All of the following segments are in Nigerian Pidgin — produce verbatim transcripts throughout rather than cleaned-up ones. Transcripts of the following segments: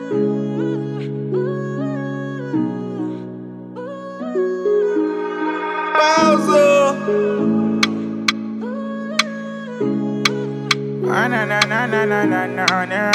Ah, na na na na na na na na.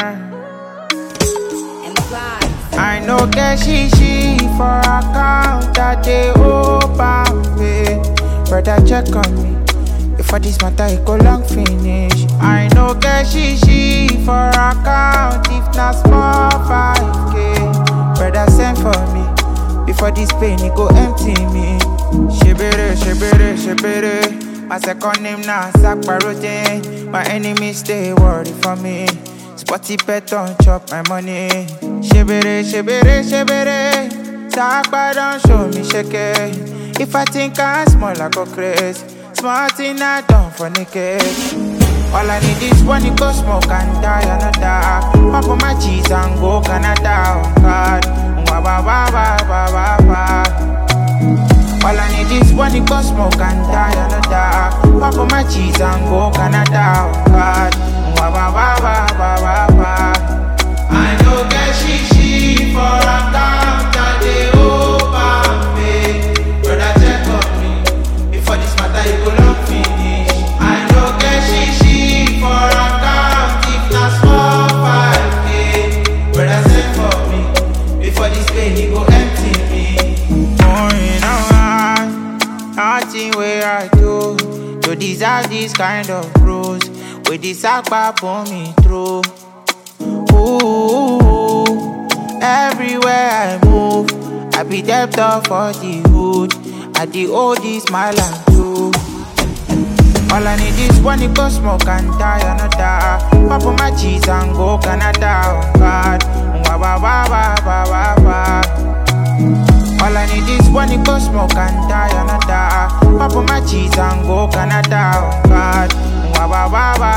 I know get she she for account that they open pay. Brother check on me. If for this matter it go long finish. I know get she she for account if not small five K. Brother send for me. Before this pain it go empty me. Shibere, shibere, shibere. My second name now Sakparote. My enemies stay worried for me. Spotty pet don't chop my money. Shibere, shibere, shibere. Sakpa don't show me shake. If I think I'm small I go crazy. Small thing I don't fornicate. All I need is one, you go smoke and die another. Pop on my cheese and go Canada, oh God. Wa wa wa wa wa wa wa. All I need is one, you go smoke and die another. Pop on my cheese and go Canada, oh God. Wa wa wa wa wa wa wa. I know get she she for a count that they open me. Brother check on me. Before this matter you go long finish. I know get she she for a count if not small five K. Brother send for me. Before this pain you go empty me. Oh, you know I, nothing where I do to deserve this kind of bruise. With this akba pull me through. Ooh, everywhere I move, I be debtor for the hood. I the oldest smile and do. All I need is one, you go smoke and die another. Pop on my cheese and go Canada, oh God. Wa wa wa wa wa wa wa. All I need is one, you go smoke and die another. Pop on my cheese and go Canada, oh God. Wa wa wa wa.